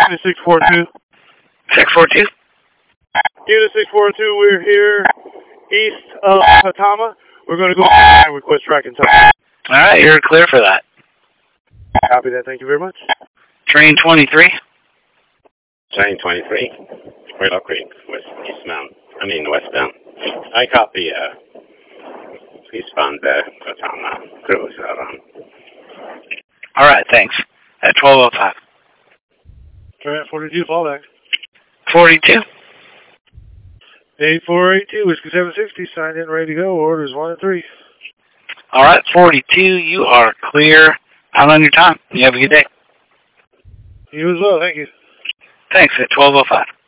Unit 642. 642? Unit 642, we're here east of Hatama. We're going to go and request tracking time. All right, you're clear for that. Copy that. Thank you very much. Train 23? Train 23, Willow Creek, westbound. I copy, eastbound, Hatama, cruise around. All right, thanks. At 12:05. Train 42, fallback. 42? 8482, Whiskey 760, signed in, ready to go. Orders 1 and 3. All right, 42, you are clear. Out on your time. You have a good day. You as well, thank you. Thanks, at 12:05.